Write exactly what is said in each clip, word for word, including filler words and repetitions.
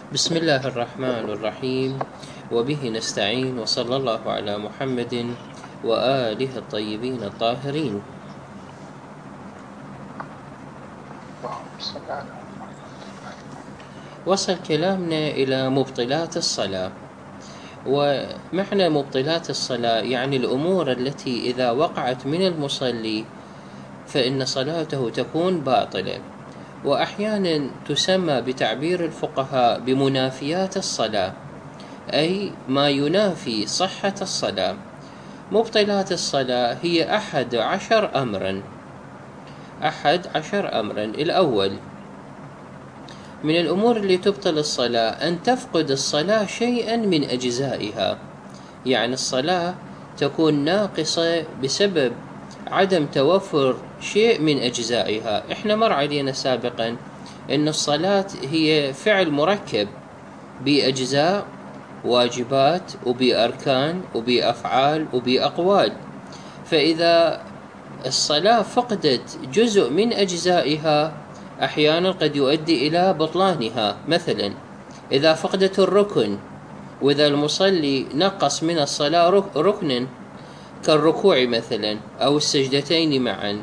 بسم الله الرحمن الرحيم، وبه نستعين، وصلى الله على محمد وآله الطيبين الطاهرين. وصل كلامنا إلى مبطلات الصلاة. ومعنى مبطلات الصلاة يعني الأمور التي إذا وقعت من المصلي فإن صلاته تكون باطلة، وأحيانا تسمى بتعبير الفقهاء بمنافيات الصلاة، أي ما ينافي صحة الصلاة. مبطلات الصلاة هي أحد عشر أمرا أحد عشر أمرا الأول من الأمور اللي تبطل الصلاة أن تفقد الصلاة شيئا من أجزائها، يعني الصلاة تكون ناقصة بسبب عدم توفر شيء من أجزائها. إحنا مر علينا سابقا أن الصلاة هي فعل مركب بأجزاء، واجبات وبأركان وبأفعال وبأقوال، فإذا الصلاة فقدت جزء من أجزائها أحيانا قد يؤدي إلى بطلانها. مثلا إذا فقدت الركن، وإذا المصلي نقص من الصلاة ركنا كالركوع مثلا أو السجدتين معا،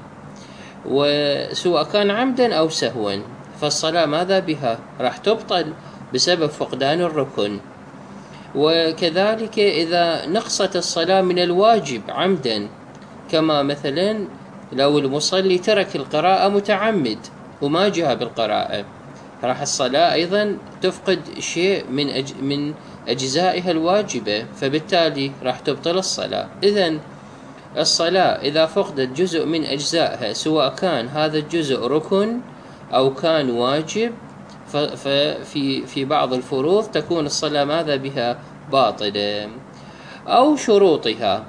وسواء كان عمدا أو سهوا، فالصلاة ماذا بها؟ راح تبطل بسبب فقدان الركن. وكذلك إذا نقصت الصلاة من الواجب عمدا، كما مثلا لو المصلي ترك القراءة متعمد وما جاء بالقراءة، راح الصلاة أيضا تفقد شيء من أج... من أجزائها الواجبة، فبالتالي راح تبطل الصلاة. إذن الصلاة إذا فقدت جزء من أجزائها، سواء كان هذا الجزء ركن أو كان واجب، ففي في بعض الفروض تكون الصلاة ماذا بها؟ باطلة. أو شروطها،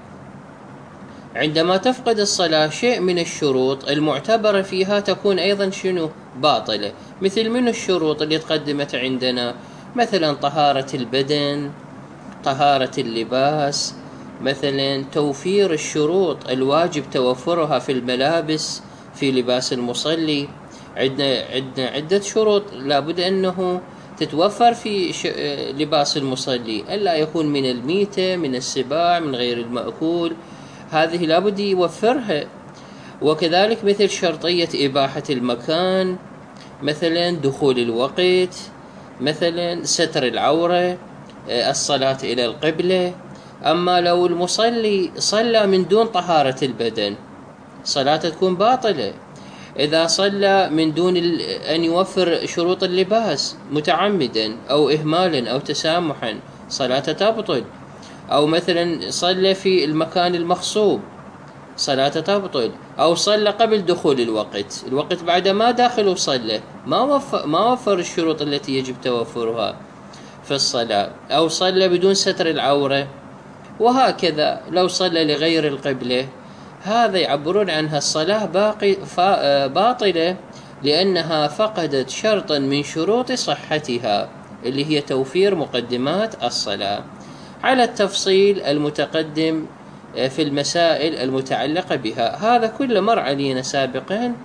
عندما تفقد الصلاة شيء من الشروط المعتبرة فيها تكون أيضا شنو؟ باطلة. مثل من الشروط اللي تقدمت عندنا؟ مثلا طهارة البدن، طهارة اللباس، مثلا توفير الشروط الواجب توفرها في الملابس في لباس المصلي. عندنا عندنا عدة شروط لابد أنه تتوفر في لباس المصلي، ألا يكون من الميتة، من السباع، من غير المأكول، هذه لابد يوفرها. وكذلك مثل شرطية إباحة المكان، مثلا دخول الوقت، مثلا ستر العورة، الصلاة إلى القبلة. أما لو المصلي صلى من دون طهارة البدن، صلاته تكون باطلة. إذا صلى من دون أن يوفر شروط اللباس متعمدا أو إهمالا أو تسامحا، صلاته تبطل. أو مثلا صلى في المكان المغصوب، صلاته تبطل. أو صلى قبل دخول الوقت، الوقت بعد ما داخل وصلى، ما وفر, ما وفر الشروط التي يجب توفرها في الصلاة. أو صلى بدون ستر العورة، وهكذا. لو صلى لغير القبلة، هذا يعبرون عنها الصلاة باقي باطلة، لأنها فقدت شرطا من شروط صحتها اللي هي توفير مقدمات الصلاة، على التفصيل المتقدم في المسائل المتعلقة بها. هذا كله مر علينا سابقا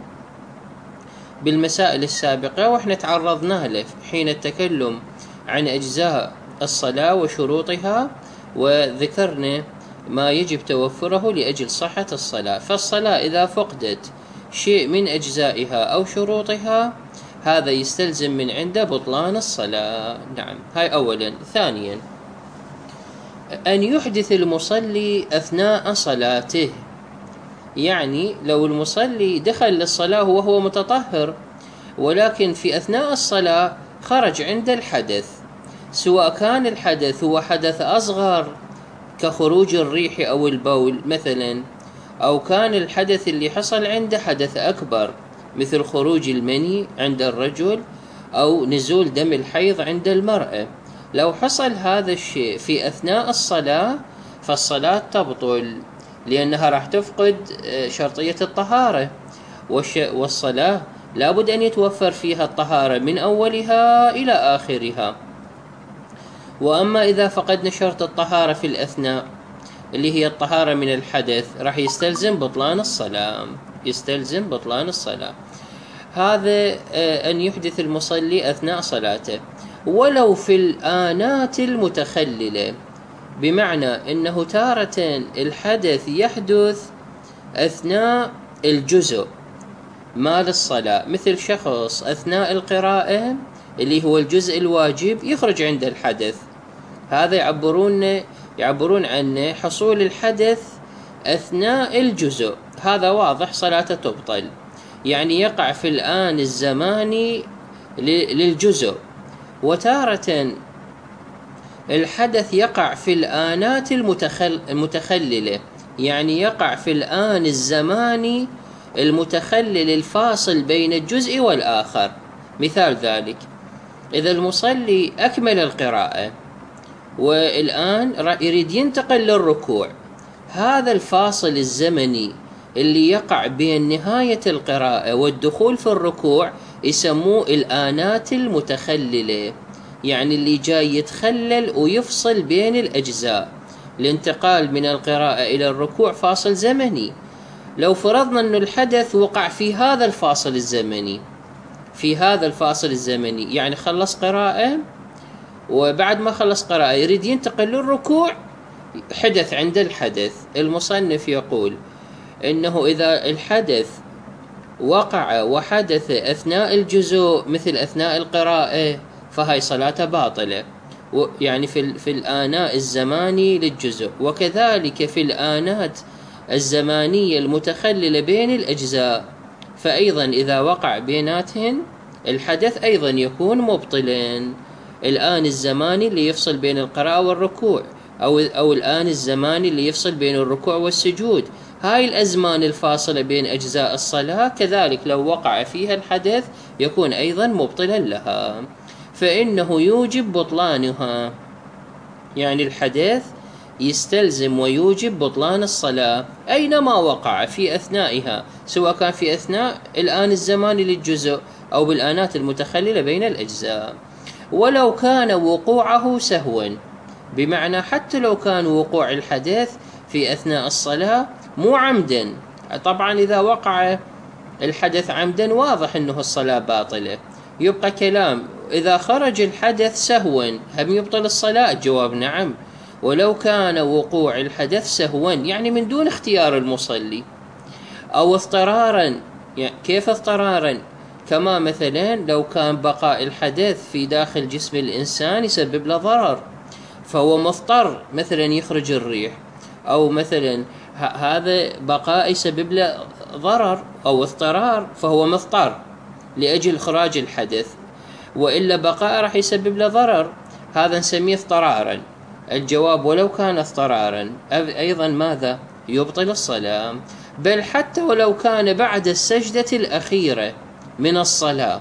بالمسائل السابقة، وإحنا تعرضنا له حين التكلم عن أجزاء الصلاة وشروطها، وذكرنا ما يجب توفره لأجل صحة الصلاة. فالصلاة إذا فقدت شيء من أجزائها أو شروطها، هذا يستلزم من عنده بطلان الصلاة. نعم، هاي أولا. ثانيا، أن يحدث المصلي أثناء صلاته، يعني لو المصلي دخل للصلاة وهو متطهر، ولكن في أثناء الصلاة خرج عند الحدث، سواء كان الحدث هو حدث أصغر كخروج الريح أو البول مثلا، أو كان الحدث اللي حصل عنده حدث أكبر مثل خروج المني عند الرجل أو نزول دم الحيض عند المرأة. لو حصل هذا الشيء في أثناء الصلاة فالصلاة تبطل، لأنها راح تفقد شرطية الطهارة، والصلاة لابد أن يتوفر فيها الطهارة من أولها إلى آخرها. وأما إذا فقدنا شرط الطهارة في الأثناء اللي هي الطهارة من الحدث، راح يستلزم بطلان الصلاة يستلزم بطلان الصلاة. هذا أن يحدث المصلي أثناء صلاته. ولو في الآنات المتخللة، بمعنى أنه تارة الحدث يحدث أثناء الجزء مال الصلاة، مثل شخص أثناء القراءة اللي هو الجزء الواجب يخرج عند الحدث، هذا يعبرون يعبرون عنه حصول الحدث أثناء الجزء، هذا واضح صلاته تبطل، يعني يقع في الآن الزماني للجزء. وتارة الحدث يقع في الآنات المتخل المتخللة، يعني يقع في الآن الزماني المتخلل الفاصل بين الجزء والآخر. مثال ذلك إذا المصلي أكمل القراءة والآن يريد ينتقل للركوع، هذا الفاصل الزمني اللي يقع بين نهاية القراءة والدخول في الركوع يسموه الآنات المتخللة، يعني اللي جاي يتخلل ويفصل بين الأجزاء. الانتقال من القراءة إلى الركوع فاصل زمني، لو فرضنا أن الحدث وقع في هذا الفاصل الزمني في هذا الفاصل الزمني يعني خلص قراءة، وبعد ما خلص قراءة يريد ينتقل للركوع، حدث عند الحدث. المصنف يقول إنه إذا الحدث وقع وحدث أثناء الجزء مثل أثناء القراءة فهي صلاة باطلة، يعني في, في الآناء الزماني للجزء، وكذلك في الآنات الزمانية المتخللة بين الأجزاء، فأيضا إذا وقع بيناتهن الحدث أيضا يكون مبطلا. الآن الزماني اللي يفصل بين القراءة والركوع، أو, أو الآن الزماني اللي يفصل بين الركوع والسجود، هاي الأزمان الفاصلة بين أجزاء الصلاة كذلك لو وقع فيها الحدث يكون أيضا مبطلا لها، فإنه يوجب بطلانها، يعني الحدث يستلزم ويوجب بطلان الصلاة أينما وقع في أثنائها، سواء كان في أثناء الآن الزماني للجزء أو بالآنات المتخللة بين الأجزاء، ولو كان وقوعه سهوا، بمعنى حتى لو كان وقوع الحدث في أثناء الصلاة مو عمدا. طبعا إذا وقع الحدث عمدا واضح أنه الصلاة باطلة. يبقى كلام إذا خرج الحدث سهوا هم يبطل الصلاة؟ الجواب نعم، ولو كان وقوع الحدث سهوا يعني من دون اختيار المصلي، أو اضطرارا. يعني كيف اضطرارا؟ كما مثلا لو كان بقاء الحدث في داخل جسم الإنسان يسبب له ضرر فهو مضطر، مثلا يخرج الريح، أو مثلا هذا بقاء يسبب له ضرر أو اضطرار فهو مضطر لأجل إخراج الحدث، وإلا بقاء راح يسبب له ضرر، هذا نسميه اضطرارا. الجواب ولو كان اضطرارا أيضا ماذا؟ يبطل الصلاة، بل حتى ولو كان بعد السجدة الأخيرة من الصلاة،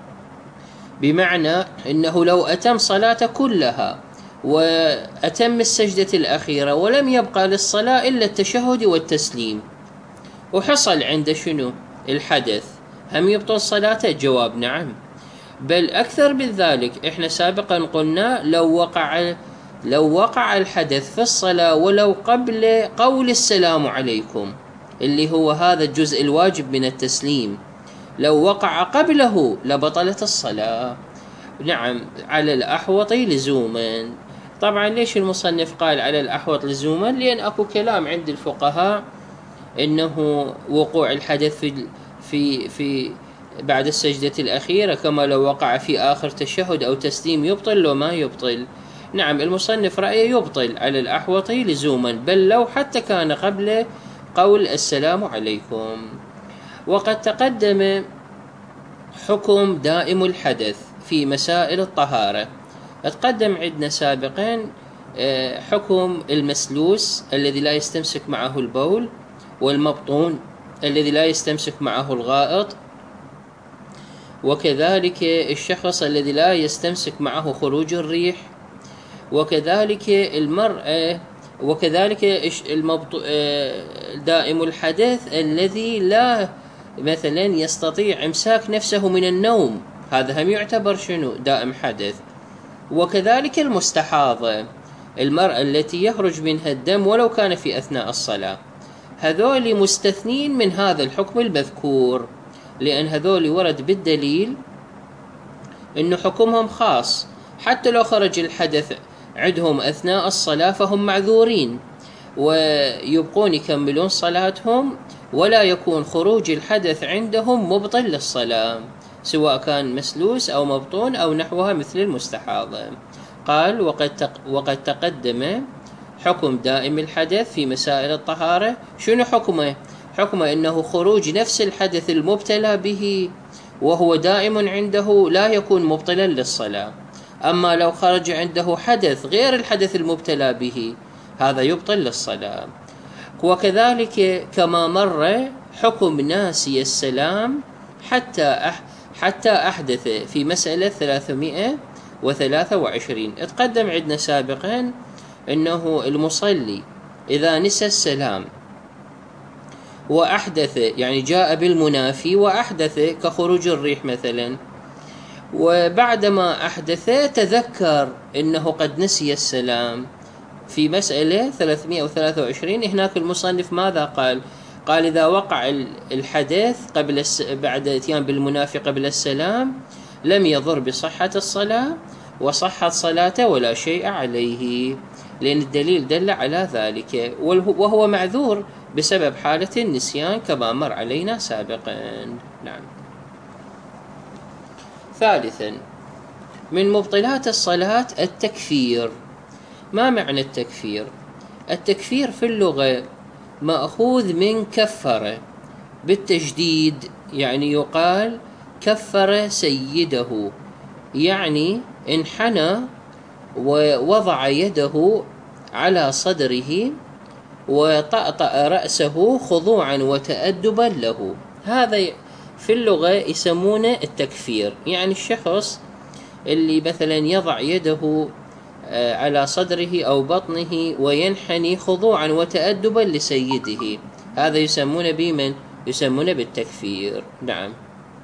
بمعنى أنه لو أتم صلاة كلها وأتم السجدة الأخيرة ولم يبقى للصلاة إلا التشهد والتسليم، وحصل عند شنو؟ الحدث، هم يبطل صلاته؟ الجواب نعم، بل أكثر من ذلك. إحنا سابقا قلنا لو وقع لو وقع الحدث في الصلاة ولو قبل قول السلام عليكم، اللي هو هذا الجزء الواجب من التسليم، لو وقع قبله لبطلت الصلاة. نعم، على الأحوط لزوما. طبعا ليش المصنف قال على الأحوط لزوما؟ لأن أكو كلام عند الفقهاء إنه وقوع الحدث في في في بعد السجدة الأخيرة كما لو وقع في آخر تشهد أو تسليم يبطل لو ما يبطل. نعم، المصنف رأيه يبطل على الأحوط لزوما، بل لو حتى كان قبل قول السلام عليكم. وقد تقدم حكم دائم الحدث في مسائل الطهارة. تقدم عندنا سابقا حكم المسلوس الذي لا يستمسك معه البول، والمبطون الذي لا يستمسك معه الغائط، وكذلك الشخص الذي لا يستمسك معه خروج الريح، وكذلك المرأة، وكذلك دائم الحدث الذي لا مثلا يستطيع امساك نفسه من النوم، هذا هم يعتبر شنو؟ دائم حدث. وكذلك المستحاضة، المرأة التي يخرج منها الدم ولو كان في أثناء الصلاة، هذول مستثنين من هذا الحكم المذكور، لأن هذول ورد بالدليل إنه حكمهم خاص، حتى لو خرج الحدث عندهم أثناء الصلاة فهم معذورين ويبقون يكملون صلاتهم، ولا يكون خروج الحدث عندهم مبطل للصلاة، سواء كان مسلوس أو مبطون أو نحوها مثل المستحاضة. قال: وقد وقد تقدم حكم دائم الحدث في مسائل الطهارة. شنو حكمه؟ حكمه أنه خروج نفس الحدث المبتلى به وهو دائم عنده لا يكون مبطلا للصلاة. أما لو خرج عنده حدث غير الحدث المبتلى به هذا يبطل للصلاة. وكذلك كما مر حكم ناسي السلام حتى أح حتى أحدث في مسألة ثلاثمائة وثلاثة وعشرين. تقدم عندنا سابقا أنه المصلي إذا نسى السلام وأحدث، يعني جاء بالمنافي وأحدث كخروج الريح مثلا، وبعدما أحدث تذكر أنه قد نسي السلام في مسألة ثلاثمائة وثلاثة وعشرين، هناك المصنف ماذا قال؟ قال: إذا وقع الحدث قبل الس... بعد اتيان بالمنافي قبل السلام لم يضر بصحة الصلاة وصحت صلاته ولا شيء عليه، لأن الدليل دل على ذلك، وهو معذور بسبب حالة النسيان كما مر علينا سابقا. نعم. ثالثا من مبطلات الصلاة التكفير. ما معنى التكفير؟ التكفير في اللغة مأخوذ من كفر بالتجديد، يعني يقال كفر سيده، يعني انحنى ووضع يده على صدره وطأطأ رأسه خضوعا وتأدبا له. هذا في اللغة يسمونه التكفير، يعني الشخص اللي مثلا يضع يده على صدره أو بطنه وينحني خضوعا وتأدبا لسيده، هذا يسمونه بمن؟ يسمونه بالتكفير. نعم.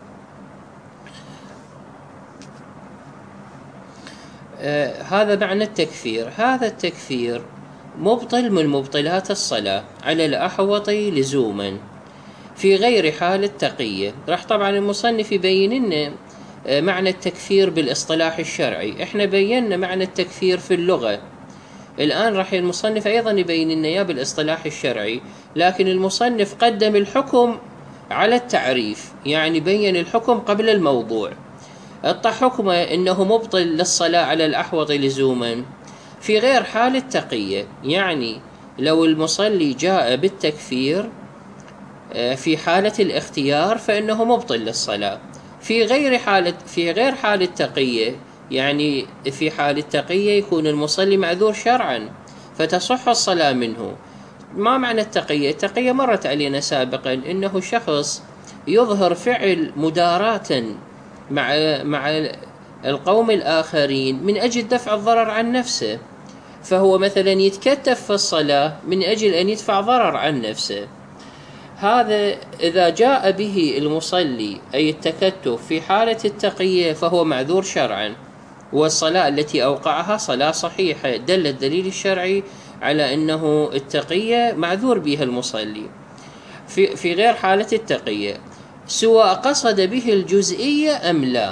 آه هذا معنى التكفير. هذا التكفير مبطل من مبطلات الصلاة على الأحوط لزوما في غير حال التقية. راح طبعا المصنف يبين لنا معنى التكفير بالاصطلاح الشرعي، احنا بينا معنى التكفير في اللغة، الآن راح المصنف أيضا يبين لنا إياه بالاصطلاح الشرعي، لكن المصنف قدم الحكم على التعريف، يعني بين الحكم قبل الموضوع. أعطى حكمه إنه مبطل للصلاة على الأحوط لزوما في غير حال التقية، يعني لو المصلي جاء بالتكفير في حالة الاختيار فإنه مبطل للصلاة. في غير حالة في غير حال التقية، يعني في حال التقية يكون المصلي معذور شرعا فتصح الصلاة منه. ما معنى التقية؟ التقية مرت علينا سابقا إنه شخص يظهر فعل مداراة مع مع القوم الآخرين من أجل دفع الضرر عن نفسه، فهو مثلا يتكتف في الصلاة من أجل أن يدفع ضرر عن نفسه. هذا إذا جاء به المصلي أي التكتف في حالة التقية فهو معذور شرعا، والصلاة التي أوقعها صلاة صحيحة، دل الدليل الشرعي على أنه التقية معذور بها المصلي. في, في غير حالة التقية سواء قصد به الجزئية أم لا،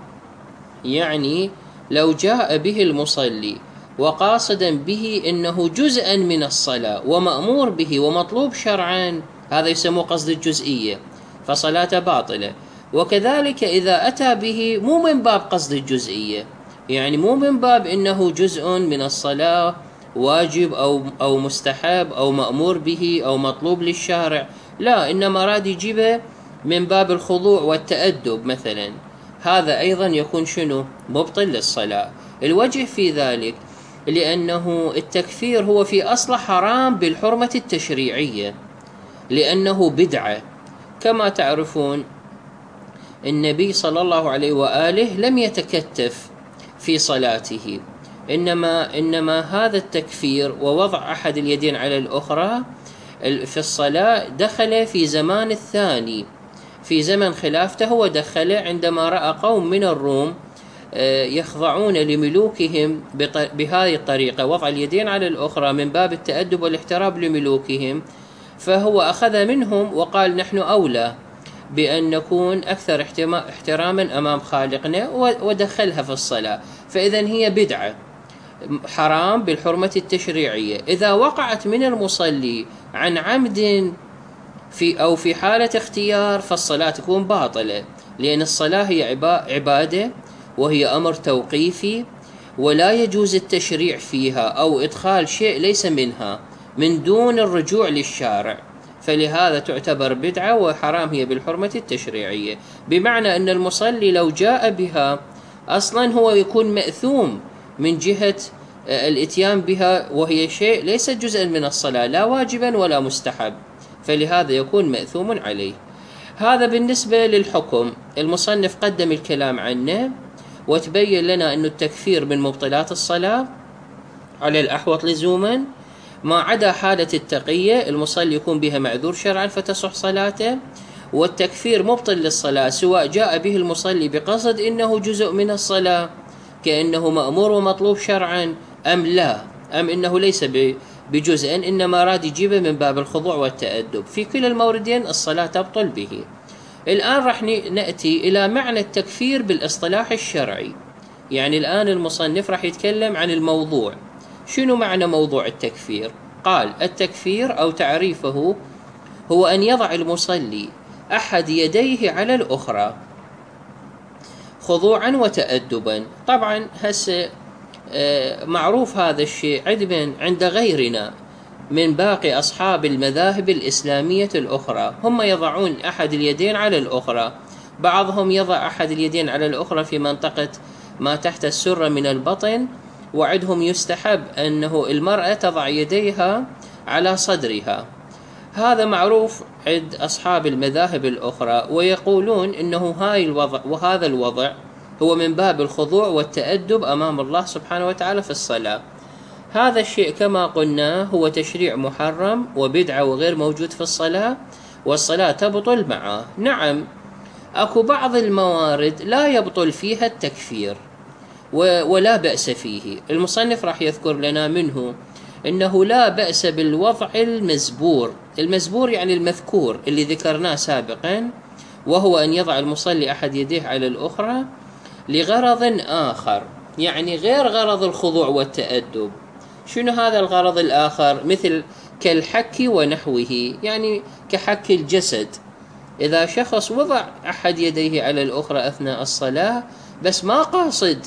يعني لو جاء به المصلي وقاصدا به أنه جزءا من الصلاة ومأمور به ومطلوب شرعا، هذا يسمى قصد الجزئية فصلاته باطلة. وكذلك إذا أتى به مو من باب قصد الجزئية، يعني مو من باب إنه جزء من الصلاة واجب أو أو مستحب أو مأمور به أو مطلوب للشارع، لا، إنما راد يجيبه من باب الخضوع والتأدب مثلا، هذا أيضا يكون شنو؟ مبطل للصلاة. الوجه في ذلك لأنه التكفير هو في أصل حرام بالحرمة التشريعية، لأنه بدعة. كما تعرفون النبي صلى الله عليه وآله لم يتكتف في صلاته، إنما إنما هذا التكفير ووضع أحد اليدين على الأخرى في الصلاة دخل في زمان الثاني، في زمن خلافته، ودخل عندما رأى قوم من الروم يخضعون لملوكهم بهذه الطريقة، وضع اليدين على الأخرى من باب التأدب والاحترام لملوكهم، فهو أخذ منهم وقال نحن أولى بأن نكون أكثر احتراما أمام خالقنا ودخلها في الصلاة، فإذا هي بدعة حرام بالحرمة التشريعية. إذا وقعت من المصلي عن عمد في أو في حالة اختيار فالصلاة تكون باطلة، لأن الصلاة هي عبادة وهي أمر توقيفي، ولا يجوز التشريع فيها أو إدخال شيء ليس منها من دون الرجوع للشارع، فلهذا تعتبر بدعة وحرام هي بالحرمة التشريعية. بمعنى أن المصلي لو جاء بها أصلا هو يكون مأثوم من جهة الاتيان بها، وهي شيء ليس جزءا من الصلاة لا واجبا ولا مستحب، فلهذا يكون مأثوم عليه. هذا بالنسبة للحكم. المصنف قدم الكلام عنه وتبين لنا أن التكفير من مبطلات الصلاة على الأحوط لزوما، ما عدا حالة التقية المصلي يكون بها معذور شرعا فتصح صلاته، والتكفير مبطل للصلاة سواء جاء به المصلي بقصد إنه جزء من الصلاة كأنه مأمور ومطلوب شرعا أم لا، أم إنه ليس بجزء إنما راد يجيبه من باب الخضوع والتأدب. في كل الموردين الصلاة تبطل به. الآن رح نأتي إلى معنى التكفير بالاصطلاح الشرعي. يعني الآن المصنف رح يتكلم عن الموضوع. شنو معنى موضوع التكفير؟ قال: التكفير أو تعريفه هو أن يضع المصلي أحد يديه على الأخرى خضوعا وتأدبا. طبعا هسه معروف هذا الشيء عند غيرنا من باقي أصحاب المذاهب الإسلامية الأخرى، هم يضعون أحد اليدين على الأخرى. بعضهم يضع أحد اليدين على الأخرى في منطقة ما تحت السرة من البطن، وعندهم يستحب أنه المرأة تضع يديها على صدرها. هذا معروف عند أصحاب المذاهب الأخرى، ويقولون أنه هاي الوضع وهذا الوضع هو من باب الخضوع والتأدب أمام الله سبحانه وتعالى في الصلاة. هذا الشيء كما قلنا هو تشريع محرم وبدعة وغير موجود في الصلاة، والصلاة تبطل معه. نعم، أكو بعض الموارد لا يبطل فيها التكفير ولا بأس فيه. المصنف راح يذكر لنا منه إنه لا بأس بالوضع المزبور. المزبور يعني المذكور اللي ذكرناه سابقا، وهو أن يضع المصلي أحد يديه على الأخرى لغرض آخر، يعني غير غرض الخضوع والتأدب. شنو هذا الغرض الآخر؟ مثل كالحك ونحوه، يعني كحك الجسد. إذا شخص وضع أحد يديه على الأخرى أثناء الصلاة بس ما قاصد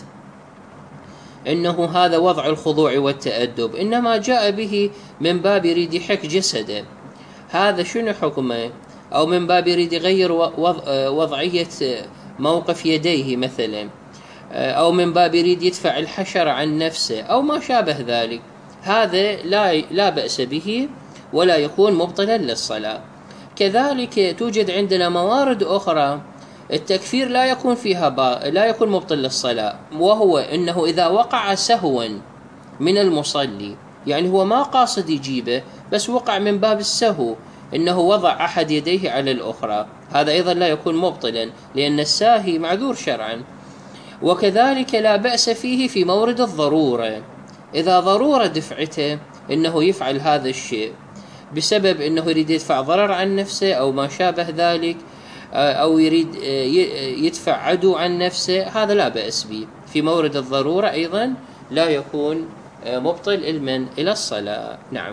إنه هذا وضع الخضوع والتأدب، إنما جاء به من باب يريد يحك جسده، هذا شنو حكمه؟ أو من باب يريد يغير وضعية موقف يديه مثلا، أو من باب يريد يدفع الحشر عن نفسه أو ما شابه ذلك، هذا لا لا بأس به ولا يكون مبطلا للصلاة. كذلك توجد عندنا موارد أخرى التكفير لا يكون فيها با... لا يكون مبطل للصلاة، وهو إنه إذا وقع سهوا من المصلي، يعني هو ما قاصد يجيبه بس وقع من باب السهو، إنه وضع أحد يديه على الأخرى، هذا أيضا لا يكون مبطلا لأن الساهي معذور شرعا. وكذلك لا بأس فيه في مورد الضرورة، إذا ضرورة دفعته إنه يفعل هذا الشيء بسبب إنه يريد يدفع ضرر عن نفسه أو ما شابه ذلك، أو يريد يدفع عدو عن نفسه، هذا لا بأس به. في مورد الضرورة أيضا لا يكون مبطل المن إلى الصلاة. نعم.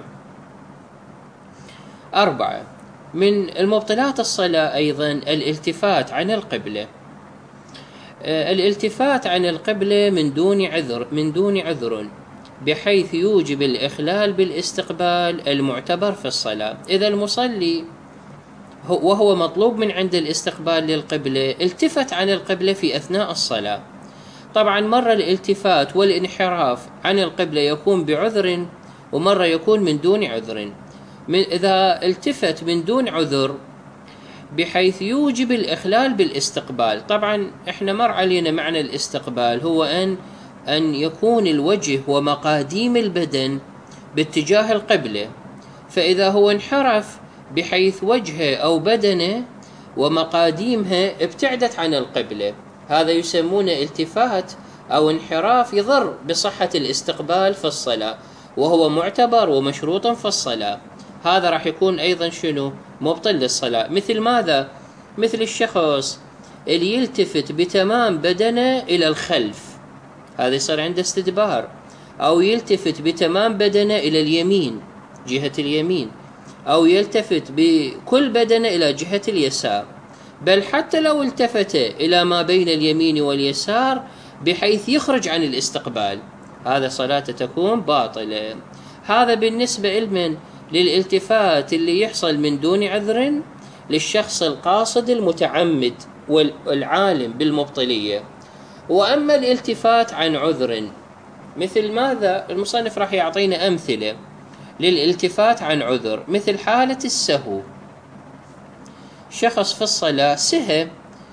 أربعة، من المبطلات الصلاة أيضا الالتفات عن القبلة. الالتفات عن القبلة من دون عذر من دون عذر بحيث يوجب الإخلال بالاستقبال المعتبر في الصلاة. إذا المصلي وهو مطلوب من عند الاستقبال للقبلة التفت عن القبلة في أثناء الصلاة، طبعا مرة الالتفات والانحراف عن القبلة يكون بعذر ومرة يكون من دون عذر. من إذا التفت من دون عذر بحيث يوجب الإخلال بالاستقبال، طبعا احنا مر علينا معنى الاستقبال هو أن أن يكون الوجه ومقاديم البدن باتجاه القبلة، فإذا هو انحرف بحيث وجهه أو بدنه ومقاديمها ابتعدت عن القبلة، هذا يسمونه التفات أو انحراف يضر بصحة الاستقبال في الصلاة، وهو معتبر ومشروط في الصلاة. هذا راح يكون أيضا شنو؟ مبطل للصلاة. مثل ماذا؟ مثل الشخص اللي يلتفت بتمام بدنه إلى الخلف، هذا يصير عنده استدبار، أو يلتفت بتمام بدنه إلى اليمين جهة اليمين، أو يلتفت بكل بدنه إلى جهة اليسار، بل حتى لو التفت إلى ما بين اليمين واليسار بحيث يخرج عن الاستقبال، هذا صلاته تكون باطلة. هذا بالنسبة لمن؟ للالتفات اللي يحصل من دون عذر للشخص القاصد المتعمد والعالم بالمبطلية. وأما الالتفات عن عذر مثل ماذا؟ المصنف راح يعطينا أمثلة للالتفات عن عذر، مثل حالة السهو. شخص في الصلاة سهى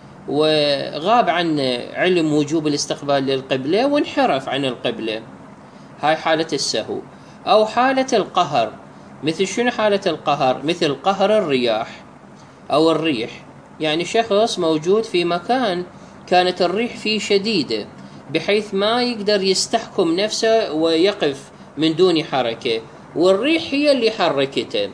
وغاب عن علم وجوب الاستقبال للقبلة وانحرف عن القبلة، هاي حالة السهو. أو حالة القهر، مثل شنو حالة القهر؟ مثل قهر الرياح أو الريح، يعني شخص موجود في مكان كانت الريح فيه شديدة بحيث ما يقدر يستحكم نفسه ويقف من دون حركة، والريح هي اللي حركته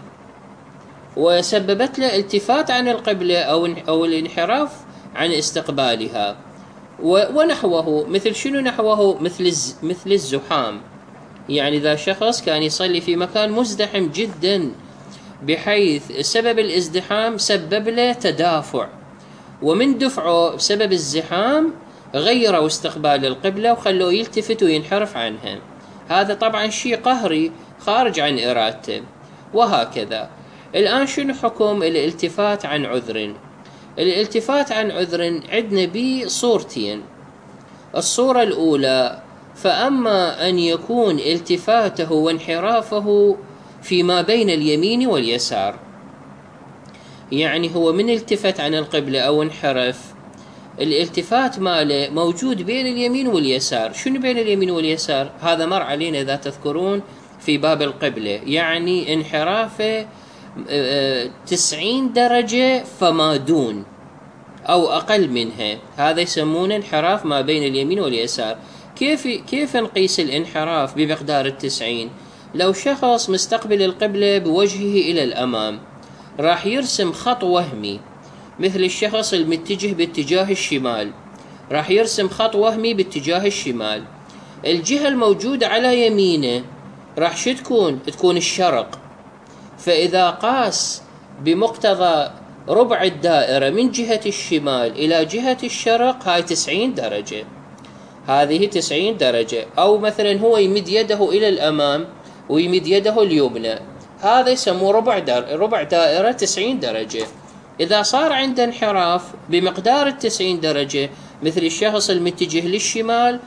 وسببت له التفات عن القبلة أو أو الانحراف عن استقبالها. ونحوه، مثل شنو نحوه؟ مثل مثل الزحام، يعني إذا شخص كان يصلي في مكان مزدحم جدا بحيث سبب الازدحام سبب له تدافع، ومن دفعه بسبب الزحام غيروا استقبال القبلة وخلوه يلتفت وينحرف عنها، هذا طبعا شيء قهري خارج عن إرادته. وهكذا. الآن شنو حكم الالتفات عن عذر؟ الالتفات عن عذر عندنا بصورتين. الصورة الأولى، فأما أن يكون التفاته وانحرافه فيما بين اليمين واليسار، يعني هو من التفت عن القبلة أو انحرف، الالتفات ماله موجود بين اليمين واليسار. شنو بين اليمين واليسار؟ هذا مر علينا إذا تذكرون في باب القبلة، يعني انحرافه تسعين درجة فما دون أو أقل منها، هذا يسمونه انحراف ما بين اليمين واليسار. كيف كيف نقيس الانحراف بمقدار التسعين؟ لو شخص مستقبل القبلة بوجهه إلى الأمام راح يرسم خط وهمي، مثل الشخص المتجه باتجاه الشمال راح يرسم خط وهمي باتجاه الشمال، الجهة الموجودة على يمينه راح شو تكون؟ تكون الشرق. فإذا قاس بمقتضى ربع الدائرة من جهة الشمال إلى جهة الشرق، هاي تسعين درجة، هذه تسعين درجة. أو مثلا هو يمد يده إلى الأمام ويمد يده اليمنى، هذا يسموه ربع دائرة، ربع دائرة تسعين درجة. إذا صار عنده انحراف بمقدار التسعين درجة، مثل الشخص المتجه للشمال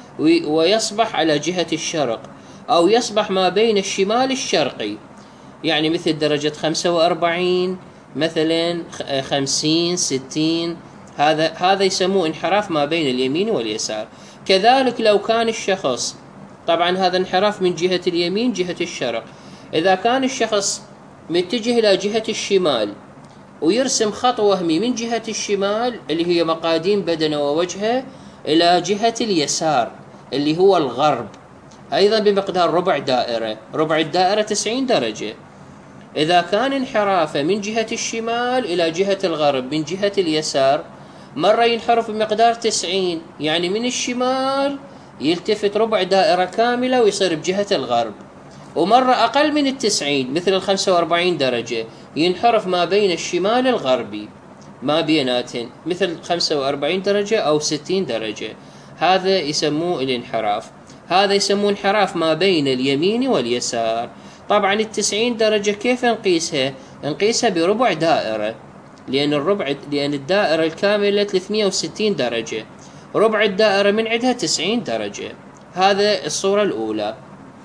ويصبح على جهة الشرق، أو يصبح ما بين الشمال الشرقي، يعني مثل درجة خمسة وأربعين مثلا، خمسين، ستين، هذا هذا يسموه انحراف ما بين اليمين واليسار. كذلك لو كان الشخص، طبعا هذا انحراف من جهة اليمين جهة الشرق، إذا كان الشخص متجه إلى جهة الشمال ويرسم خط وهمي من جهة الشمال اللي هي مقاديم بدنه ووجهه إلى جهة اليسار اللي هو الغرب، أيضا بمقدار ربع دائرة، ربع الدائرة تسعين درجة. إذا كان انحرافه من جهة الشمال إلى جهة الغرب من جهة اليسار، مرة ينحرف بمقدار تسعين، يعني من الشمال يلتفت ربع دائرة كاملة ويصير بجهة الغرب، ومرة أقل من التسعين مثل الخمسة وأربعين درجة ينحرف ما بين الشمال الغربي ما بيناتن مثل خمسة وأربعين درجة أو ستين درجة، هذا يسموه الانحراف. هذا يسموه انحراف ما بين اليمين واليسار. طبعا التسعين درجة كيف نقيسها؟ نقيسها بربع دائرة، لأن الربع لأن الدائرة الكاملة ثلاثمئة وستين درجة، ربع الدائرة من عندها تسعين درجة. هذا الصورة الأولى.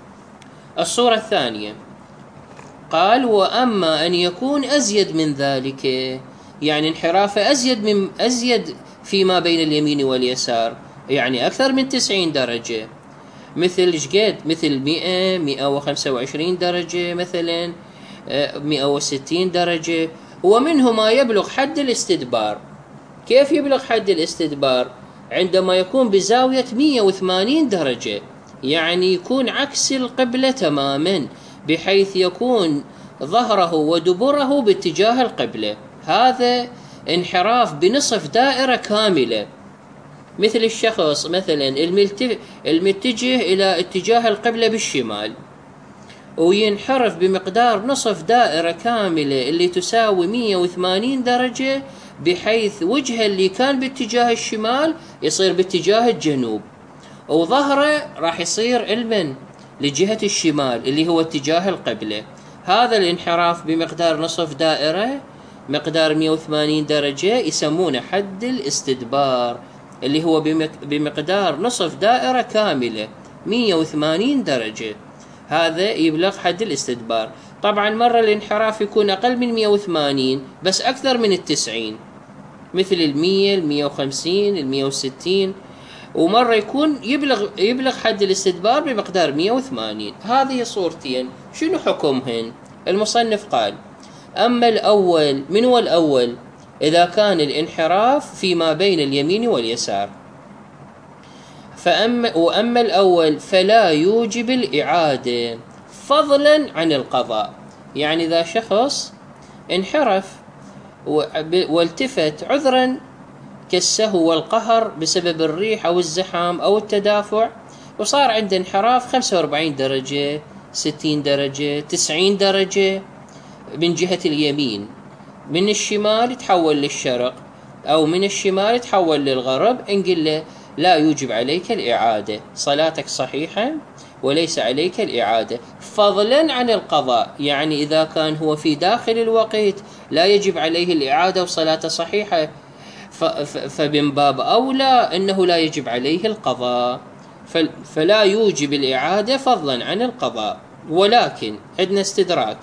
الصورة الثانية قال: وأما أن يكون أزيد من ذلك، يعني انحرافه أزيد من أزيد فيما بين اليمين واليسار، يعني أكثر من تسعين درجة، مثل شقد؟ مثل مئة، مئة وخمسة وعشرين درجة مثلا، مئة وستين درجة، ومنه ما يبلغ حد الاستدبار. كيف يبلغ حد الاستدبار؟ عندما يكون بزاوية مئة وثمانين درجة، يعني يكون عكس القبلة تماما، بحيث يكون ظهره ودبره باتجاه القبلة، هذا انحراف بنصف دائرة كاملة، مثل الشخص مثلا المتجه إلى اتجاه القبلة بالشمال وينحرف بمقدار نصف دائرة كاملة اللي تساوي مئة وثمانين درجة، بحيث وجهه اللي كان باتجاه الشمال يصير باتجاه الجنوب، وظهره راح يصير المن لجهة الشمال اللي هو اتجاه القبلة. هذا الانحراف بمقدار نصف دائرة مقدار مئة وثمانين درجة يسمونه حد الاستدبار، اللي هو بمقدار نصف دائرة كاملة مئة وثمانين درجة، هذا يبلغ حد الاستدبار. طبعا مرة الانحراف يكون أقل من مئة وثمانين بس أكثر من التسعين، مثل المية المية وخمسين المية وستين، ومرة يكون يبلغ يبلغ حد الاستدبار بمقدار مئة وثمانين. هذه صورتين، شنو حكمهن؟ المصنف قال: أما الأول، من هو الأول؟ إذا كان الانحراف فيما بين اليمين واليسار، فأما وأما الأول فلا يوجب الإعادة فضلا عن القضاء. يعني إذا شخص انحرف والتفت عذرا كالسهو والقهر بسبب الريح أو الزحام أو التدافع، وصار عنده انحراف خمسة وأربعين درجة، ستين درجة، تسعين درجة من جهة اليمين، من الشمال يتحول للشرق أو من الشمال يتحول للغرب، نقول له لا يوجب عليك الإعادة، صلاتك صحيحة وليس عليك الإعادة فضلا عن القضاء. يعني إذا كان هو في داخل الوقت لا يجب عليه الإعادة وصلاته صحيحة، فمن باب أولى أنه لا يجب عليه القضاء، فلا يوجب الإعادة فضلا عن القضاء. ولكن عندنا استدراك: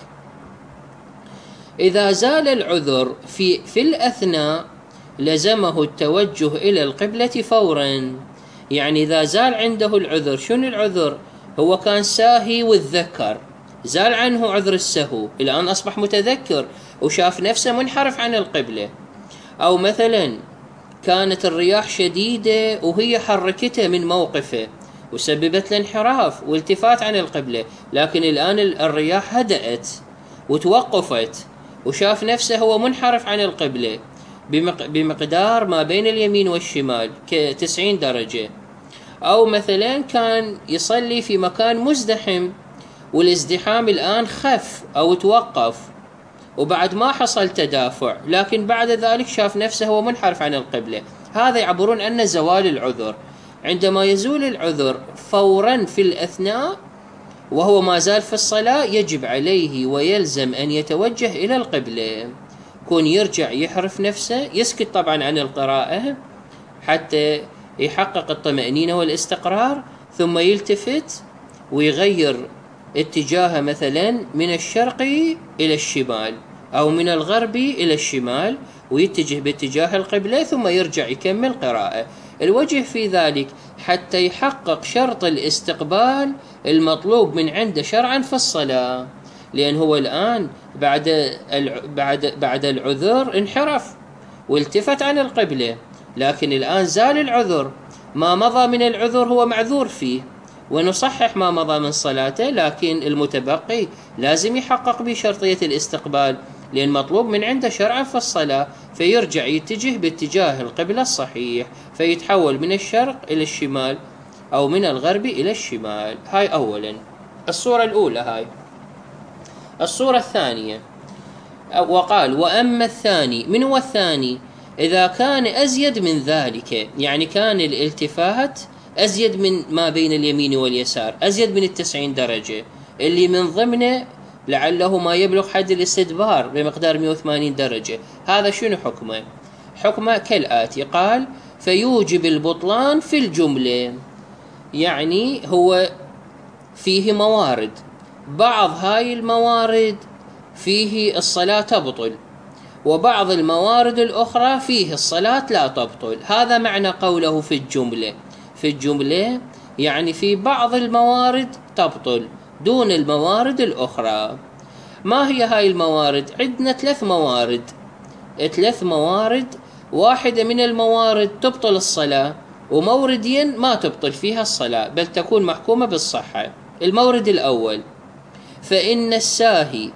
إذا زال العذر في في الأثناء لزمه التوجه إلى القبلة فورا. يعني إذا زال عنده العذر، شنو العذر؟ هو كان ساهي والذكر، زال عنه عذر السهو، الآن أصبح متذكر وشاف نفسه منحرف عن القبلة، أو مثلا كانت الرياح شديدة وهي حركته من موقفه وسببت له انحراف والتفات عن القبلة، لكن الآن الرياح هدأت وتوقفت وشاف نفسه هو منحرف عن القبلة بمقدار ما بين اليمين والشمال كتسعين درجة. أو مثلا كان يصلي في مكان مزدحم والازدحام الآن خف أو توقف وبعد ما حصل تدافع، لكن بعد ذلك شاف نفسه هو منحرف عن القبلة، هذا يعبرون أن زوال العذر. عندما يزول العذر فورا في الأثناء وهو ما زال في الصلاة، يجب عليه ويلزم أن يتوجه إلى القبلة، كون يرجع يحرف نفسه، يسكت طبعا عن القراءة حتى يحقق الطمأنينة والاستقرار، ثم يلتفت ويغير اتجاهه مثلا من الشرق إلى الشمال أو من الغرب إلى الشمال ويتجه باتجاه القبلة، ثم يرجع يكمل قراءة. الوجه في ذلك حتى يحقق شرط الاستقبال المطلوب من عنده شرعا في الصلاة، لأن هو الآن بعد بعد بعد العذر انحرف والتفت عن القبلة، لكن الآن زال العذر، ما مضى من العذر هو معذور فيه ونصحح ما مضى من صلاته، لكن المتبقي لازم يحقق بشرطية الاستقبال، لأن مطلوب من عنده شرعا في الصلاة، فيرجع يتجه باتجاه القبلة الصحيح، فيتحول من الشرق إلى الشمال أو من الغرب إلى الشمال. هاي أولا الصورة الأولى. هاي الصورة الثانية، وقال: وأما الثاني، من هو الثاني؟ إذا كان أزيد من ذلك، يعني كان الالتفات أزيد من ما بين اليمين واليسار، أزيد من التسعين درجة، اللي من ضمنه لعله ما يبلغ حد الاستدبار بمقدار مئة وثمانين درجة. هذا شنو حكمه؟ حكمه كالآتي: قال: فيوجب البطلان في الجملة. يعني هو فيه موارد، بعض هاي الموارد فيه الصلاة تبطل، وبعض الموارد الأخرى فيه الصلاة لا تبطل. هذا معنى قوله في الجملة. في الجملة يعني في بعض الموارد تبطل دون الموارد الأخرى. ما هي هاي الموارد؟ عندنا ثلاث موارد ثلاث موارد واحدة من الموارد تبطل الصلاة، وموردين ما تبطل فيها الصلاة بل تكون محكومة بالصحة. المورد الأول: فإن الساهي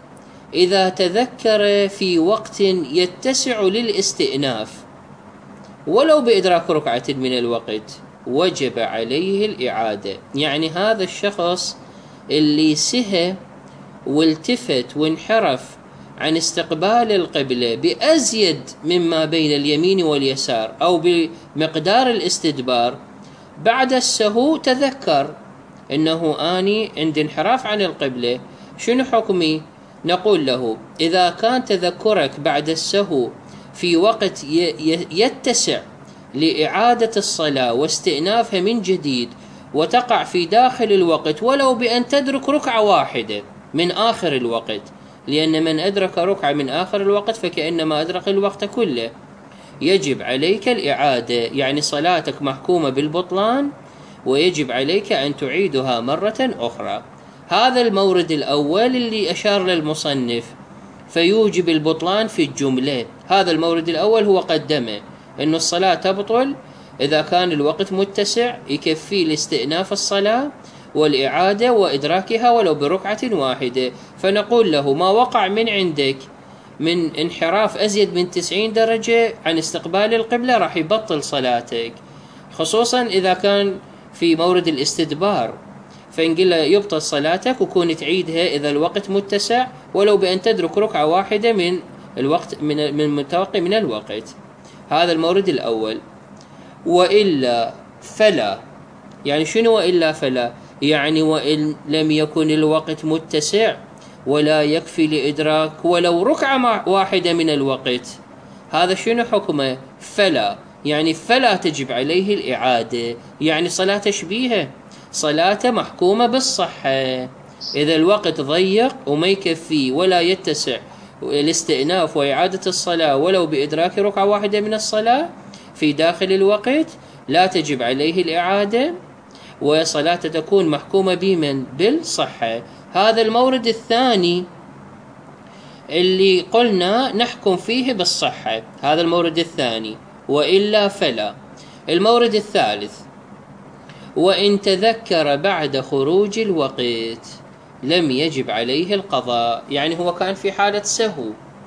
إذا تذكر في وقت يتسع للاستئناف ولو بإدراك ركعة من الوقت وجب عليه الإعادة. يعني هذا الشخص اللي سهى والتفت وانحرف عن استقبال القبلة بأزيد مما بين اليمين واليسار أو بمقدار الاستدبار، بعد السهو تذكر إنه آني عند انحراف عن القبلة، شنو حكمي؟ نقول له إذا كان تذكرك بعد السهو في وقت يتسع لإعادة الصلاة واستئنافها من جديد وتقع في داخل الوقت ولو بأن تدرك ركعة واحدة من آخر الوقت، لأن من أدرك ركعة من آخر الوقت فكأنما أدرك الوقت كله، يجب عليك الإعادة، يعني صلاتك محكومة بالبطلان ويجب عليك أن تعيدها مرة أخرى. هذا المورد الأول اللي أشار للمصنف فيوجب البطلان في الجملة. هذا المورد الأول هو قدمه إنه الصلاة تبطل إذا كان الوقت متسع يكفي لاستئناف الصلاة والإعادة وإدراكها ولو بركعة واحدة. فنقول له ما وقع من عندك من انحراف أزيد من تسعين درجة عن استقبال القبلة راح يبطل صلاتك، خصوصا إذا كان في مورد الاستدبار، فنقول له يبطل صلاتك وكون تعيدها إذا الوقت متسع ولو بأن تدرك ركعة واحدة من الوقت من من متوقع من الوقت. هذا المورد الأول. وإلا فلا، يعني شنو وإلا فلا؟ يعني وإن لم يكن الوقت متسع ولا يكفي لإدراك ولو ركعة واحدة من الوقت، هذا شنو حكمه؟ فلا، يعني فلا تجب عليه الإعادة، يعني صلاة تشبيهه، صلاة محكومة بالصحة. إذا الوقت ضيق وما يكفي ولا يتسع الاستئناف وإعادة الصلاة ولو بإدراك ركعة واحدة من الصلاة في داخل الوقت لا تجب عليه الإعادة وصلاة تكون محكومة بمن؟ بالصحة. هذا المورد الثاني اللي قلنا نحكم فيه بالصحة، هذا المورد الثاني. وإلا فلا. المورد الثالث، وإن تذكر بعد خروج الوقت لم يجب عليه القضاء، يعني هو كان في حالة سهو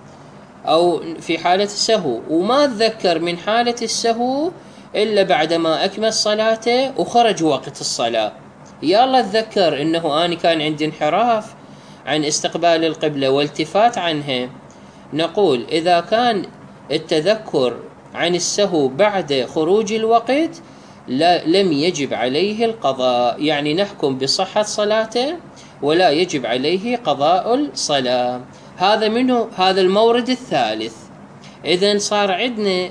أو في حالة سهو وما تذكر من حالة السهو إلا بعدما أكمل صلاته وخرج وقت الصلاة، يلا تذكر إنه أنا كان عندي انحراف عن استقبال القبلة والتفات عنها. نقول إذا كان التذكر عن السهو بعد خروج الوقت لا لم يجب عليه القضاء، يعني نحكم بصحة صلاته ولا يجب عليه قضاء الصلاة. هذا منه هذا المورد الثالث. إذن صار عندنا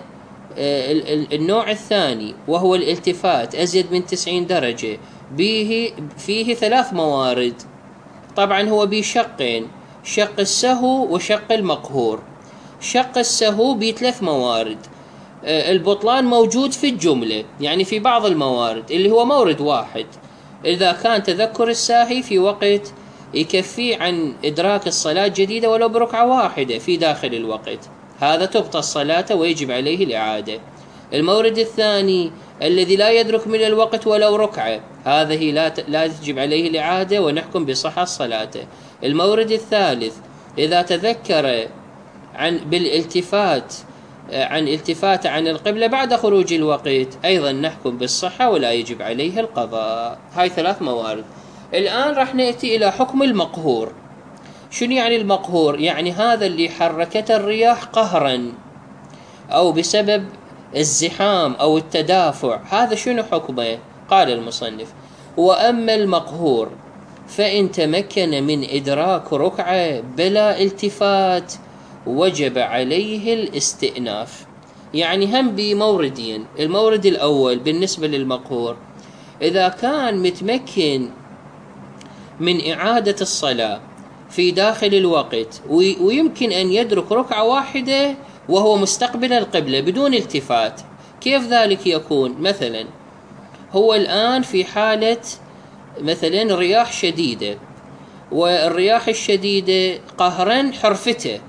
النوع الثاني وهو الالتفات أزيد من تسعين درجة، به فيه ثلاث موارد، طبعا هو بشقين، شق السهو وشق المقهور. شق السهو بثلاث موارد، البطلان موجود في الجملة، يعني في بعض الموارد اللي هو مورد واحد، إذا كان تذكر الساهي في وقت يكفي عن إدراك الصلاة جديدة ولو بركعة واحدة في داخل الوقت، هذا تبطل الصلاة ويجب عليه الإعادة. المورد الثاني الذي لا يدرك من الوقت ولو ركعة، هذه لا لا تجب عليه الإعادة ونحكم بصحة صلاته. المورد الثالث إذا تذكر عن بالالتفات عن التفات عن القبلة بعد خروج الوقت أيضا نحكم بالصحة ولا يجب عليه القضاء. هاي ثلاث موارد. الآن راح نأتي إلى حكم المقهور. شنو يعني المقهور؟ يعني هذا اللي حركته الرياح قهرا أو بسبب الزحام أو التدافع، هذا شنو حكمه؟ قال المصنف: وأما المقهور فإن تمكن من إدراك ركعة بلا التفات وجب عليه الاستئناف. يعني هم بموردين، المورد الأول بالنسبة للمقهور إذا كان متمكن من إعادة الصلاة في داخل الوقت ويمكن أن يدرك ركعة واحدة وهو مستقبل القبلة بدون التفات، كيف ذلك يكون؟ مثلا هو الآن في حالة مثلا رياح شديدة، والرياح الشديدة قهرا حرفته،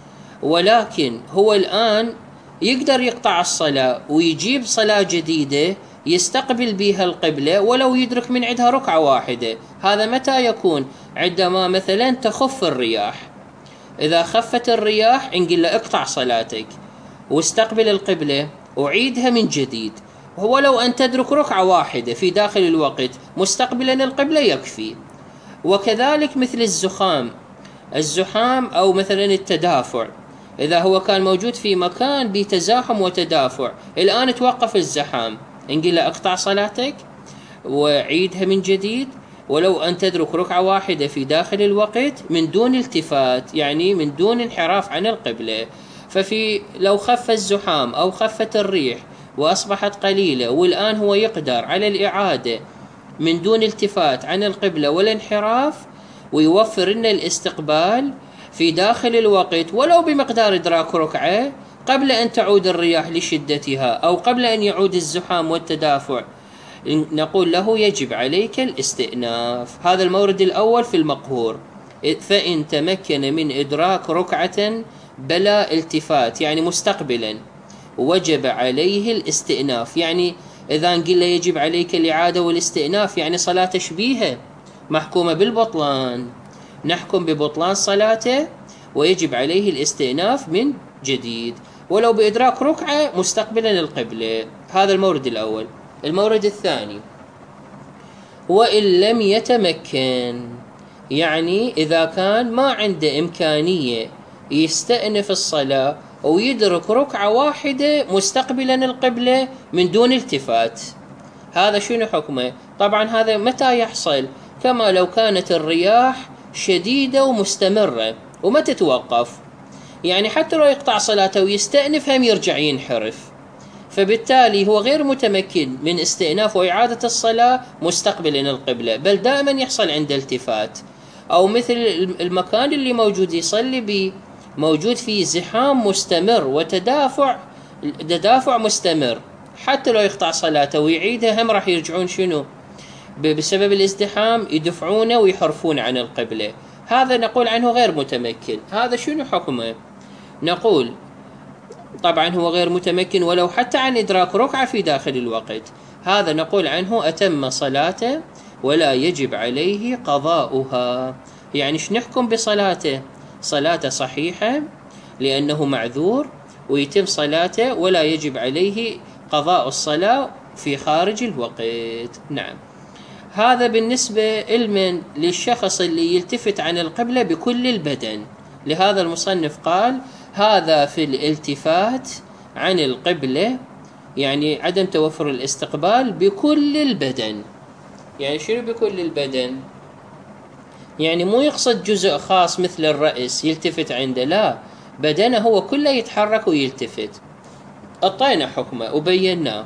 ولكن هو الآن يقدر يقطع الصلاة ويجيب صلاة جديدة يستقبل بها القبلة ولو يدرك من عندها ركعة واحدة. هذا متى يكون؟ عندما مثلا تخف الرياح، إذا خفت الرياح نقول له اقطع صلاتك واستقبل القبلة وعيدها من جديد، ولو أن تدرك ركعة واحدة في داخل الوقت مستقبلا القبلة يكفي. وكذلك مثل الزخام الزحام أو مثلا التدافع، إذا هو كان موجود في مكان بتزاحم وتدافع، الآن توقف الزحام، نقول له اقطع صلاتك وعيدها من جديد، ولو أن تدرك ركعة واحدة في داخل الوقت من دون التفات، يعني من دون انحراف عن القبلة. ففي لو خف الزحام أو خفت الريح وأصبحت قليلة، والآن هو يقدر على الإعادة من دون التفات عن القبلة ولا انحراف، ويوفر لنا الاستقبال في داخل الوقت ولو بمقدار إدراك ركعة قبل أن تعود الرياح لشدتها أو قبل أن يعود الزحام والتدافع، نقول له يجب عليك الاستئناف. هذا المورد الأول في المقهور. فإن تمكن من إدراك ركعة بلا التفات يعني مستقبلا وجب عليه الاستئناف. يعني إذا قلنا يجب عليك الإعادة والاستئناف يعني صلاة تشبيهه محكومة بالبطلان، نحكم ببطلان صلاته ويجب عليه الاستئناف من جديد ولو بإدراك ركعة مستقبلا القبلة. هذا المورد الأول. المورد الثاني، وإن لم يتمكن، يعني إذا كان ما عنده إمكانية يستأنف الصلاة ويدرك ركعة واحدة مستقبلا القبلة من دون التفات، هذا شنو حكمه؟ طبعا هذا متى يحصل؟ كما لو كانت الرياح شديدة ومستمرة وما تتوقف، يعني حتى لو يقطع صلاته ويستأنف هم يرجع ينحرف، فبالتالي هو غير متمكن من استئناف وإعادة الصلاة مستقبلا القبلة، بل دائما يحصل عنده التفات. أو مثل المكان اللي موجود يصلي به موجود فيه زحام مستمر وتدافع تدافع مستمر، حتى لو يقطع صلاته ويعيدها هم راح يرجعون شنو؟ بسبب الازدحام يدفعونه ويحرفون عن القبلة. هذا نقول عنه غير متمكن. هذا شنو حكمه؟ نقول طبعا هو غير متمكن ولو حتى عن إدراك ركعة في داخل الوقت، هذا نقول عنه أتم صلاته ولا يجب عليه قضاؤها. يعني ايش نحكم بصلاته؟ صلاته صحيحة لأنه معذور ويتم صلاته ولا يجب عليه قضاء الصلاة في خارج الوقت. نعم، هذا بالنسبة لمن للشخص اللي يلتفت عن القبلة بكل البدن. لهذا المصنف قال هذا في الالتفات عن القبلة، يعني عدم توفر الاستقبال بكل البدن. يعني شنو بكل البدن؟ يعني مو يقصد جزء خاص مثل الرأس يلتفت عنده، لا، بدنه هو كله يتحرك ويلتفت. أعطينا حكمه وبيناه.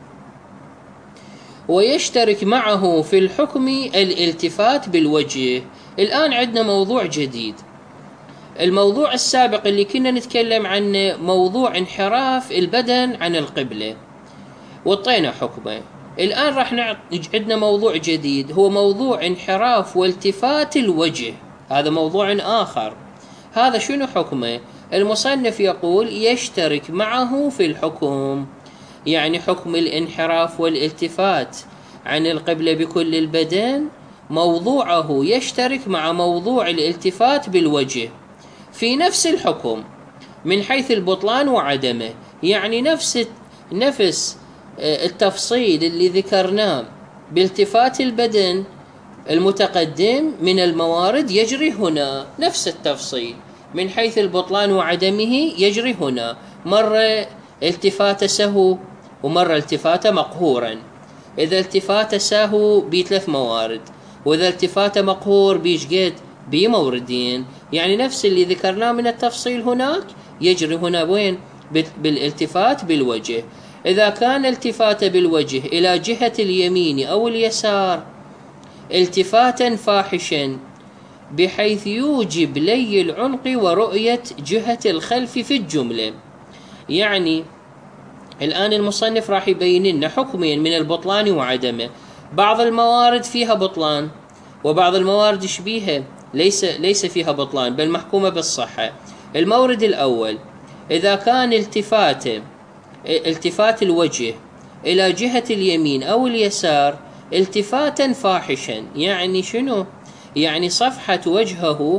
ويشترك معه في الحكم الالتفات بالوجه. الآن عندنا موضوع جديد. الموضوع السابق اللي كنا نتكلم عنه موضوع انحراف البدن عن القبلة وطينا حكمه. الآن راح نعط عندنا موضوع جديد، هو موضوع انحراف والتفات الوجه، هذا موضوع آخر. هذا شنو حكمه؟ المصنف يقول يشترك معه في الحكم، يعني حكم الانحراف والالتفات عن القبلة بكل البدن موضوعه يشترك مع موضوع الالتفات بالوجه في نفس الحكم من حيث البطلان وعدمه. يعني نفس نفس التفصيل اللي ذكرناه بالتفات البدن المتقدم من الموارد يجري هنا، نفس التفصيل من حيث البطلان وعدمه يجري هنا. مرة التفات سهو ومرة التفات مقهورا. إذا التفات سهو بثلاث موارد، وإذا التفات مقهور بيشقد بموردين. يعني نفس اللي ذكرناه من التفصيل هناك يجري هنا وين؟ بالالتفات بالوجه. إذا كان التفات بالوجه إلى جهة اليمين أو اليسار التفاتا فاحشا بحيث يوجب لي العنق ورؤية جهة الخلف في الجملة. يعني الآن المصنف راح يبين لنا حكمين من البطلان وعدمه. بعض الموارد فيها بطلان وبعض الموارد يشبيها ليس ليس فيها بطلان بل محكومة بالصحة. المورد الأول، إذا كان التفات التفات الوجه إلى جهة اليمين أو اليسار التفاتا فاحشا، يعني شنو؟ يعني صفحة وجهه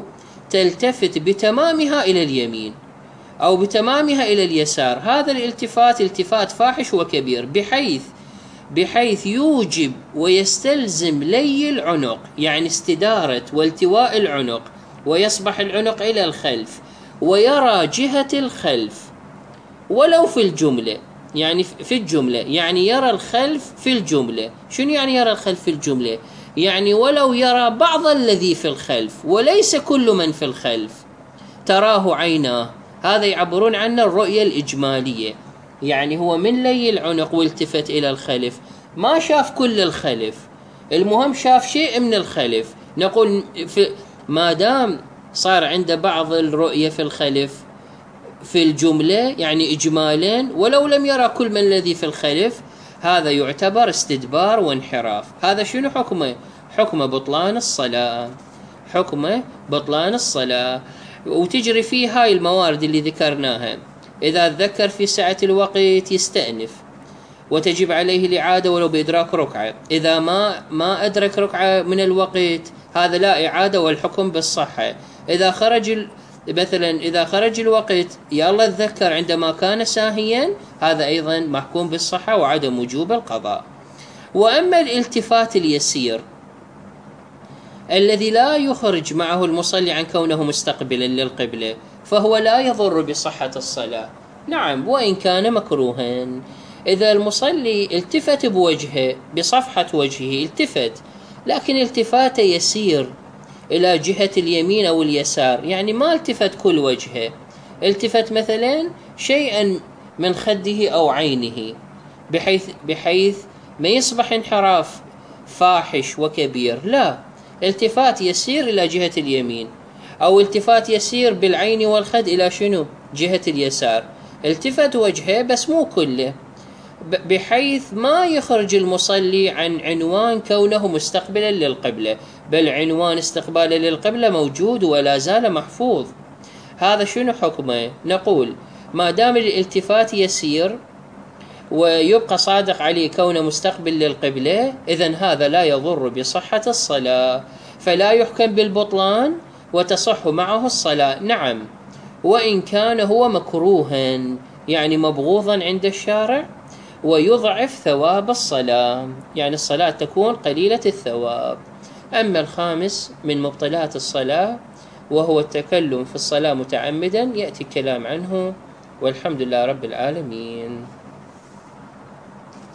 تلتفت بتمامها إلى اليمين أو بتمامها إلى اليسار. هذا الالتفات التفات فاحش وكبير، بحيث بحيث يوجب ويستلزم لي العنق، يعني استدارة والتواء العنق، ويصبح العنق إلى الخلف ويرى جهة الخلف ولو في الجملة، يعني في الجملة يعني يرى الخلف في الجملة. شنو يعني يرى الخلف في الجملة؟ يعني ولو يرى بعض الذي في الخلف وليس كل من في الخلف، تراه عيناه. هذا يعبرون عنه الرؤية الإجمالية، يعني هو من لي العنق والتفت إلى الخلف ما شاف كل الخلف، المهم شاف شيء من الخلف. نقول في ما دام صار عنده بعض الرؤية في الخلف في الجملة، يعني إجمالا، ولو لم يرى كل من الذي في الخلف، هذا يعتبر استدبار وانحراف. هذا شنو حكمه؟ حكمه بطلان الصلاة، حكمه بطلان الصلاة. وتجري فيه هاي الموارد اللي ذكرناها. إذا تذكر في سعة الوقت يستأنف وتجب عليه الإعادة ولو بإدراك ركعة. إذا ما ما أدرك ركعة من الوقت، هذا لا إعادة والحكم بالصحة. إذا خرج ال... مثلا إذا خرج الوقت يلا تذكر عندما كان ساهيا، هذا أيضا محكوم بالصحة وعدم وجوب القضاء. وأما الالتفات اليسير الذي لا يخرج معه المصلي عن كونه مستقبلا للقبلة، فهو لا يضر بصحة الصلاة، نعم، وإن كان مكروها. إذا المصلي التفت بوجهه بصفحة وجهه، التفت لكن التفات يسير إلى جهة اليمين أو اليسار، يعني ما التفت كل وجهه، التفت مثلا شيئا من خده أو عينه، بحيث بحيث ما يصبح انحراف فاحش وكبير، لا، التفات يسير إلى جهة اليمين، أو التفات يسير بالعين والخد إلى شنو؟ جهة اليسار. التفت وجهه بس مو كله، بحيث ما يخرج المصلي عن عنوان كونه مستقبلا للقبلة، بل عنوان استقباله للقبلة موجود ولا زال محفوظ. هذا شنو حكمه؟ نقول ما دام الالتفات يسير ويبقى صادق عليه كونه مستقبل للقبلة، إذن هذا لا يضر بصحة الصلاة، فلا يحكم بالبطلان وتصح معه الصلاة، نعم، وإن كان هو مكروها، يعني مبغوضا عند الشارع، ويضعف ثواب الصلاة، يعني الصلاة تكون قليلة الثواب. أما الخامس من مبطلات الصلاة وهو التكلم في الصلاة متعمدا، يأتي الكلام عنه، والحمد لله رب العالمين.